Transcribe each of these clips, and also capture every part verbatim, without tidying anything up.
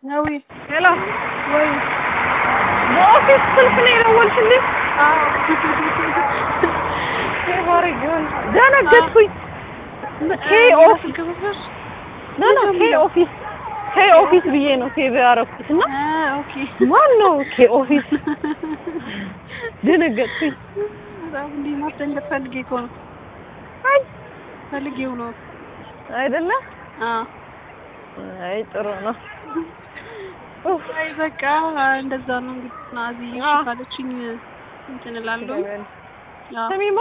ناوي يلا وي بوفيس سلكني الاول شلي اه كيف رجال ده انا جدكوي كي اوفيس لا لا كي اوفيس كي اوفيس بينو كي بيعرفوا اسمه اه اوكي مالو كي اوفيس دنقتي እንዴ ማስተን ፈልጌ እኮ ነው አይ ፈልጌው ነው አይደለ አዎ አይ ጥሩ ነው አይ በቃ እንደዛ ነው እንግዲህ ናዚ ካለችኝ እንትን እላለሁ አዎ ሰሚማ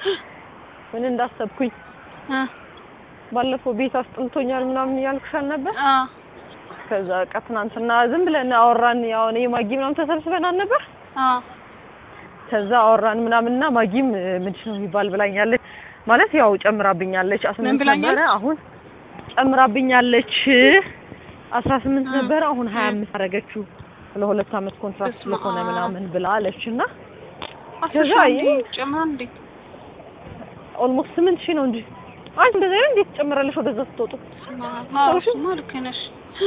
ምን እንዳሰብኩኝ አ ባለፈው ቤት አስጥልቶኛል ምናምን ያልኩሻል ነበር አ ከዛ ቀጥናንትና ዝም ብለን አወራን ያው እኔ ማጊ ምናምን ተሰብስበናል ነበር አ ከዛ አወራን ምናምንና ማጊም ምንድን ነው የሚባል ብላኛለች ማለት ያው ጨምራብኛለች አስራ ስምንት ነበር አሁን ጨምራብኛለች አስራ ስምንት ነበር አሁን ሃያ አምስት አረገችው ለሁለት አመት ኮንትራክት ስለሆነ ምናምን ብላለችና ከዛ ጨምራ እንዴ ኦልሞስት ስምንት ሺህ ነው እንጂ አንተ እንደዛ እንዴት ጨምራለሽ ወደዛ ስትወጡ አዎ ማልከ ነሽ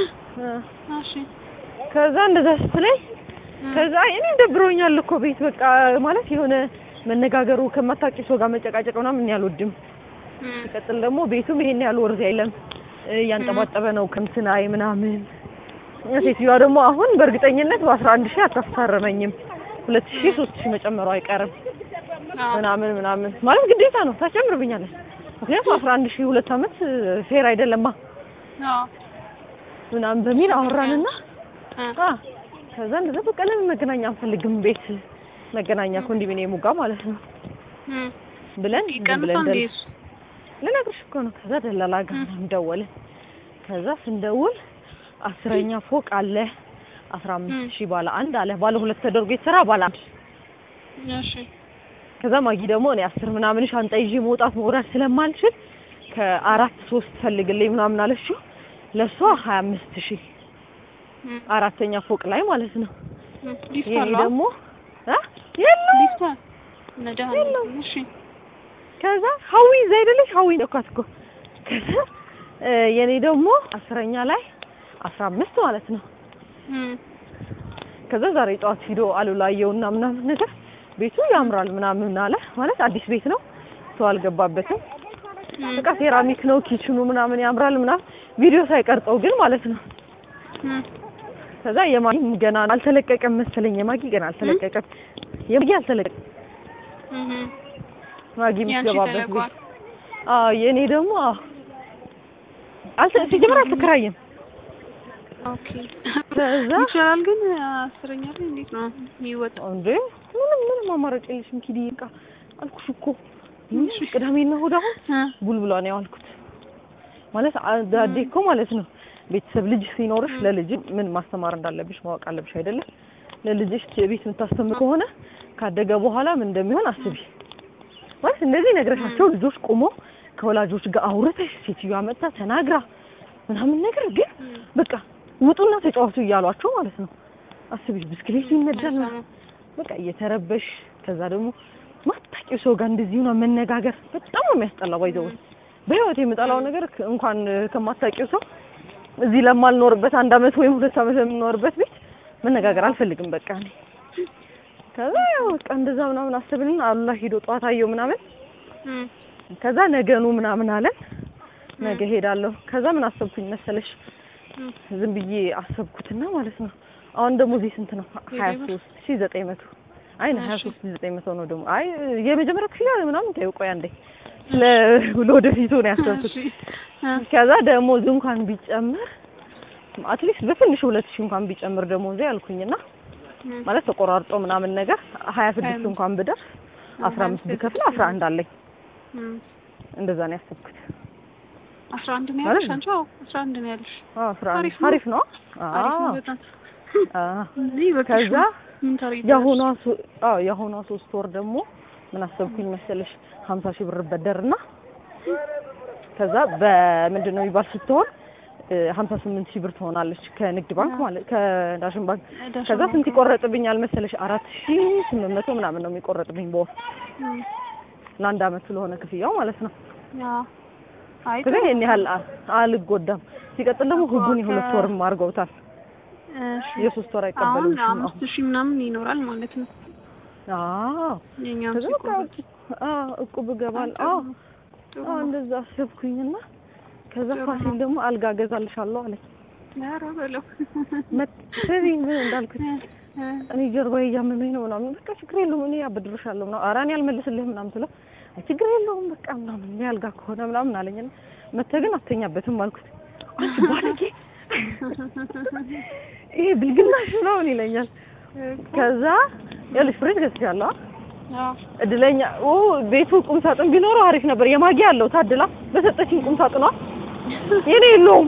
እሺ ከዛ እንደዛ ስትለኝ ከዛ እኔ ደብሮኛል እኮ ቤት በቃ ማለት የሆነ መነጋገሩ ከማታውቂ ሰው ጋር መጨቃጨቅ ምናምን ያልወድም ይቀጥል ደግሞ ቤቱም ይሄን ያህል ወርዝ አይለም ያንጠባጠበ ነው ከምትናይ ምናምን ሴትዮዋ ደግሞ አሁን በእርግጠኝነት በአስራ አንድ ሺህ አታስታረመኝም ሁለት ሺህ ሶስት ሺህ መጨመሩ አይቀርም ምናምን ምናምን ማለት ግዴታ ነው ታጨምርብኛለች ምክንያቱም አስራ አንድ ሺህ ሁለት አመት ፌር አይደለማ አዎ ምናምን በሚል አወራንና አ ከዛ እንደዛ በቃ ለምን መገናኛ አንፈልግም ቤት መገናኛ ኮንዶሚኒየሙ ጋር ማለት ነው ብለን ብለን ለነገርሽ እኮ ነው ከዛ ደላላ ጋር እንደወልን ከዛ ስንደውል አስረኛ ፎቅ አለ አስራ አምስት ሺህ ባለ አንድ አለ ባለ ሁለት ተደርጎ ይሰራ ባለ አንድ እሺ ከዛ ማጊ ደግሞ እኔ አስር ምናምን ሻንጣ ይዤ መውጣት መውረድ ስለማልችል ከአራት ሶስት ፈልግልኝ ምናምን አለችው ለሷ ሃያ አምስት ሺህ አራተኛ ፎቅ ላይ ማለት ነው ይሄ ደግሞ አ የለም ሊፍታ ነዳህ እሺ ከዛ ሀዊ ዘይደልሽ ሀዊ ደካትኮ ከዛ የኔ ደግሞ አስረኛ ላይ አስራ አምስት ማለት ነው ከዛ ዛሬ ጧት ሄዶ አሉላየውና ምናምን ነገር ቤቱ ያምራል ምናምን አለ ማለት አዲስ ቤት ነው ሰው አልገባበትም በቃ ሴራሚክ ነው ኪችኑ ምናምን ያምራል ምናምን ቪዲዮ ሳይቀርጠው ግን ማለት ነው ከዛ የማጊ ገና አልተለቀቀም መሰለኝ የማጊ ገና አልተለቀቀም የማጊ አልተለቀቀም ማጊ ምትገባበት ቤት አዎ የኔ ደግሞ አልተ ሲጀምር አልተከራየም ኦኬ ከዛ ይችላል ግን አስረኛ ላይ እንዴት ነው የሚወጣው እንዴ ምንም ምንም አማራጭ የለሽም ኪዲቃ አልኩሽ እኮ ምንሽ ቅዳሜና እሑድ አሁን ቡልቡላ ነው ያልኩት ማለት አዳዴኮ ማለት ነው ቤተሰብ ልጅ ሲኖርሽ ለልጅ ምን ማስተማር እንዳለብሽ ማወቅ አለብሽ አይደለ ለልጅሽ ቤት የምታስተምር ከሆነ ካደገ በኋላ ምን እንደሚሆን አስቢ ማለት እንደዚህ ነግረሻቸው ልጆች ቆሞ ከወላጆች ጋር አውርተሽ ሴትዮዋ መጣ ተናግራ ምናምን ነገር ግን በቃ ውጡና ተጫወቱ እያሏቸው ማለት ነው አስቢ ብስክሌት ይነዳል በቃ እየተረበሽ ከዛ ደግሞ ማታቂው ሰው ጋር እንደዚህ ነው መነጋገር በጣም ነው የሚያስጠላው ባይዘው በህይወት የምጠላው ነገር እንኳን ከማታቂው ሰው እዚህ ለማልኖርበት አንድ አመት ወይ ሁለት አመት ለምኖርበት ቤት መነጋገር አልፈልግም በቃ እኔ ከዛ ያው በቃ እንደዛ ምናምን አስብልን አላህ ሄዶ ጧት አየው ምናምን ከዛ ነገኑ ምናምን አለን ነገ ሄዳለሁ ከዛ ምን አሰብኩኝ መሰለሽ ዝም ብዬ አሰብኩትና ማለት ነው አሁን ደግሞ እዚህ ስንት ነው ሃያ ሶስት ሺህ ዘጠኝ መቶ አይ ነው ሃያ ሶስት ሺህ ዘጠኝ መቶ ነው ደግሞ አይ የመጀመሪያው ክፍያ ምናምን ታይቆይ አንዴ ለወደፊቱ ነው ያሰብኩት ከዛ ደግሞ እንኳን ቢጨምር አትሊስት በትንሽ ሁለት ሺህ እንኳን ቢጨምር ደግሞ እዚህ አልኩኝና ማለት ተቆራርጦ ምናምን ነገር ሃያ ስድስት እንኳን ብደርስ አስራ አምስት ብከፍል አስራ አንድ አለኝ እንደዛ ነው ያሰብኩት አስራ አንድ ነው ያልሽ አንቺ አዎ አስራ አንድ ነው ያልሽ አዎ አስራ አንድ አሪፍ ነው አዎ አዎ ከዛ ያሁኗ አዎ ያሁኗ ሶስት ወር ደግሞ ምን አሰብኩኝ መሰለሽ ሃምሳ ሺህ ብር በደርና ከዛ በምንድነው የሚባል ስትሆን ሃምሳ ስምንት ሺህ ብር ትሆናለች ከንግድ ባንክ ማለት ከዳሽን ባንክ ከዛ ስንት ይቆረጥብኛል መሰለሽ አራት ሺህ ስምንት መቶ ምናምን ነው የሚቆረጥብኝ በወር ለአንድ አመት ስለሆነ ክፍያው ማለት ነው አዎ አይ ከዛ እኔ ያህል አልጎዳም ሲቀጥል ደግሞ ህጉን የሁለት ወርም አድርገውታል የሶስት ወር አይቀበሉም። አምስት ሺህ ምናምን ይኖራል ማለት ነው። አዎ የኛም አዎ እቁብ ገባል። አዎ አዎ እንደዛ አሰብኩኝና ከዛ ፋሲል ደግሞ አልጋ ገዛልሻለሁ አለኝ። ኧረ በለው መጥተሪ ምን እንዳልኩት እኔ ጀርባዬ እያመመኝ ነው ምናምን በቃ ችግር የለውም እኔ አበድርሻለሁ ምናምን ኧረ እኔ አልመልስልህም ምናምን ስለው ችግር የለውም በቃ ምናምን እኔ አልጋ ከሆነ ምናምን አለኝና መተህ ግን አትተኛበትም አልኩት። አንቺ ባለጌ ይሄ ብልግናሽ ነው ይለኛል። ከዛ ያለሽ ፍሬዝ ገዝቻለሁ። አዎ እድለኛ ኦ ቤቱ ቁም ሳጥን ቢኖረው አሪፍ ነበር። የማጊያ አለው ታድላ በሰጠችኝ ቁም ሳጥኗ የኔ የለውም።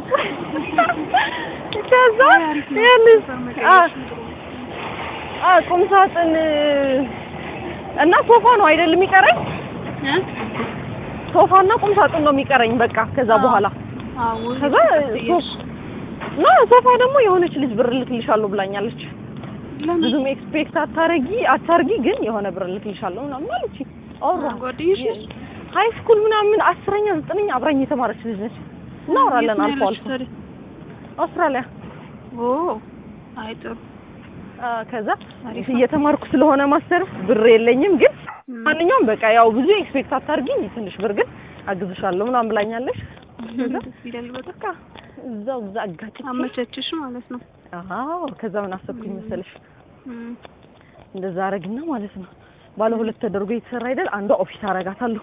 ከዛ ያለሽ አ አ ቁም ሳጥን እና ሶፋ ነው አይደል የሚቀረኝ? ሶፋና ቁም ሳጥን ነው የሚቀረኝ በቃ ከዛ በኋላ አዎ ከዛ ሶፋ ሶፋ ደግሞ የሆነች ልጅ ብር ልክልሻለሁ ብላኛለች። ብዙም ኤክስፔክት አታረጊ አታርጊ ግን የሆነ ብር ልክልሻለሁ ምናምን አለች። አውራ ጓደኛሽ ሃይ ስኩል ምናምን አስረኛ ዘጠነኛ አብራኝ የተማረች ልጅ ነች። እናወራለን አልፎ አልፎ አውስትራሊያ። ኦ አይጥሩ አ ከዛ እየተማርኩ ስለሆነ ማስተር ብር የለኝም ግን ማንኛውም በቃ ያው ብዙ ኤክስፔክት አታርጊ ትንሽ ብር ግን አግዝሻለሁ ምናምን ብላኛለች። ይደል በቃ እዛው እዛ አጋጭ አመቸችሽ ማለት ነው። አዎ ከዛ ምን አሰብኩኝ መሰለሽ እንደዛ አረግና ማለት ነው ባለ ሁለት ተደርጎ የተሰራ አይደል አንዷ ኦፊስ አረጋታለሁ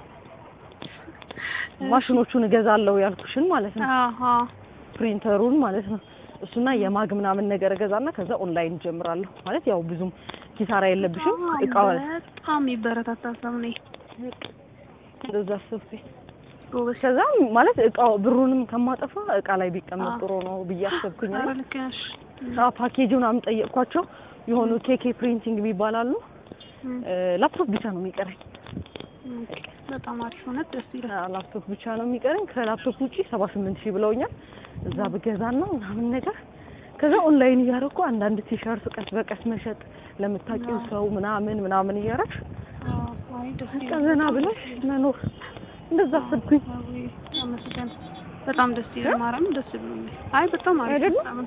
ማሽኖቹን እገዛለሁ ያልኩሽን ማለት ነው። አሃ ፕሪንተሩን ማለት ነው እሱና የማግ ምናምን ነገር እገዛና ከዛ ኦንላይን ጀምራለሁ ማለት ያው ብዙም ኪሳራ የለብሽም እቃው በጣም ይበረታታ ሰምኔ እንደዛ አሰብኩኝ። ከዛ ማለት እቃው ብሩንም ከማጠፋ እቃ ላይ ቢቀመጥ ጥሩ ነው ብዬ አሰብኩኝ። አልከሽ አ ፓኬጁን አም ጠየቅኳቸው የሆኑ ኬኬ ፕሪንቲንግ ቢባላሉ ላፕቶፕ ብቻ ነው የሚቀረኝ። በጣም አሪፍ ሆነ ደስ ይላል። ላፕቶፕ ብቻ ነው የሚቀረኝ ከላፕቶፕ ውጪ ሰባ ስምንት ሺህ ብለውኛል። እዛ በገዛና ምናምን ነገር ከዛ ኦንላይን እያደረኩ አንዳንድ ቲሸርት ቀስ በቀስ መሸጥ ለምታውቂው ሰው ምናምን ምናምን እያደረግሽ አይ ደስ ይላል። ዘና ብለሽ መኖር እንደዛ አሰብኩኝ። አመሰግናለሁ በጣም ደስ ይላል። ማርያም ደስ ብሎኛል። አይ በጣም አሪፍ ነው።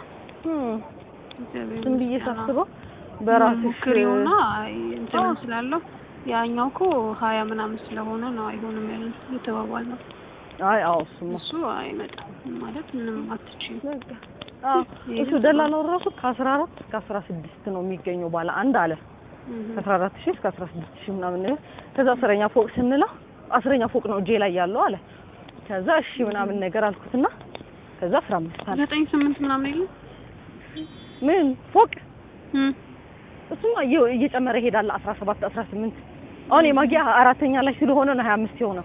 ዝም ብዬ ሳስበው በራስሽ ክሬውና አይ እንትን ስላለው ያኛው እኮ ሀያ ምናምን ስለሆነ ነው አይሆንም ያለው የተባባል ነው። አይ አዎ እሱማ እሱ አይመጣም ማለት ምንም አትችይም። አዎ እሱ ደላላው ራሱ ከአስራ አራት እስከ አስራ ስድስት ነው የሚገኘው ባለ አንድ አለ ከአስራ አራት ሺህ እስከ አስራ ስድስት ሺህ ምናምን ነው። ከዛ አስረኛ ፎቅ ስንለው አስረኛ ፎቅ ነው እጄ ላይ ያለው አለ። ከዛ እሺ ምናምን ነገር አልኩትና ከዛ አስራ አምስት አለ ዘጠኝ ስምንት ምናምን ይሉ ምን ፎቅ እም እሱማ እየጨመረ ይሄዳል አስራ ሰባት አስራ ስምንት አሁን የማጊያ አራተኛ ላይ ስለሆነ ነው ሀያ አምስት የሆነው።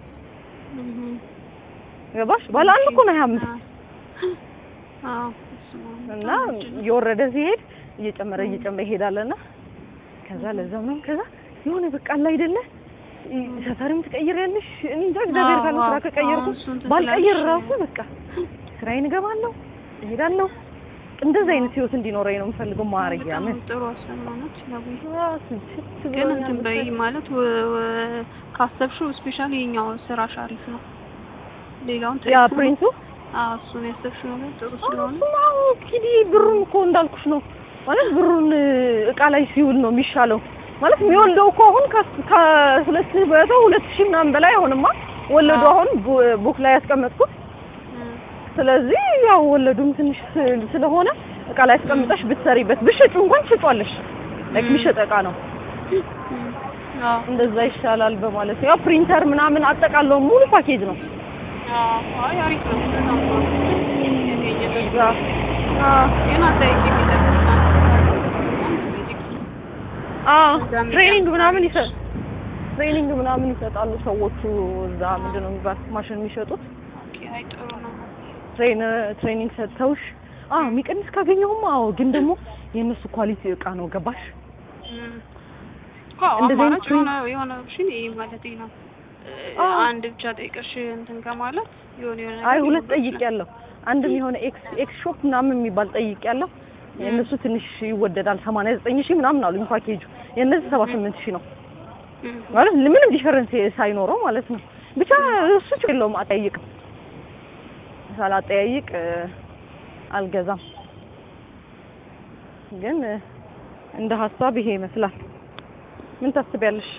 ገባሽ ባለ አንድ እኮ ነው ሀያ አምስት አዎ እና የወረደ ሲሄድ እየጨመረ እየጨመረ ይሄዳልና ከዛ ለዛም ነው ከዛ የሆነ በቃ አለ አይደለ ሰፈርም ትቀይሪያለሽ እኔ እንጃ እግዚአብሔር ካለ ስራ ከቀየርኩ ባልቀየር ራሱ በቃ ስራዬን እገባለሁ እሄዳለሁ እንደዛ አይነት ህይወት እንዲኖረኝ ነው የምፈልገው። ማርያ ምን ጥሩ አሰማናት ነው ግን እንትን በይ ማለት ካሰብሽው ስፔሻሊ የኛው ስራሽ አሪፍ ነው። ሌላውን ያ ፕሪንቱ አዎ እሱን ያሰብሽው ነገር ጥሩ ስለሆነ አዎ ኪዲ ብሩን እኮ እንዳልኩሽ ነው ማለት ብሩን እቃ ላይ ሲውል ነው የሚሻለው ማለት የሚወልደው እኮ አሁን ከሁለት በቶ ሁለት ሺህ ምናምን በላይ አሁንማ ወለዱ አሁን ቡክ ላይ ያስቀመጥኩት። ስለዚህ ያው ወለዱም ትንሽ ስለሆነ እቃ ላይ አስቀምጠሽ ብትሰሪበት ብሽጩ እንኳን ሽጧለሽ ለክ ሚሸጥ እቃ ነው። አዎ እንደዛ ይሻላል በማለት ያው ፕሪንተር ምናምን አጠቃለው ሙሉ ፓኬጅ ነው። አዎ አይ አሪፍ ነው በጣም ነው እንደዛ አዎ የና ታይቂ ቢደርስ አዎ ትሬኒንግ ምናምን ይሰጥ ትሬኒንግ ምናምን ይሰጣሉ ሰዎቹ እዛ ምንድነው የሚባል ማሽን የሚሸጡት። አይ ጥሩ ነው ትሬነር ትሬኒንግ ሰጥተውሽ አዎ የሚቀንስ ካገኘውም አዎ ግን ደግሞ የነሱ ኳሊቲ እቃ ነው ገባሽ? አዎ አማራጭ የሆነ የሆነ ኦፕሽን ይሄ ማለት ነው። አንድ ብቻ ጠይቀሽ እንትን ከማለት የሆነ የሆነ አይ ሁለት ጠይቄያለሁ። አንድም የሆነ ኤክስ ኤክስ ሾፕ ምናምን የሚባል ጠይቄያለሁ። የነሱ ትንሽ ይወደዳል ሰማንያ ዘጠኝ ሺህ ምናምን አሉኝ ፓኬጁ የነዚህ ሰባ ስምንት ሺህ ነው ማለት ምንም ዲፈረንስ ሳይኖረው ማለት ነው። ብቻ እሱ ችግር የለውም አጠይቅም ሳላጠያይቅ አልገዛም። ግን እንደ ሀሳብ ይሄ ይመስላል። ምን ታስቢያለሽ?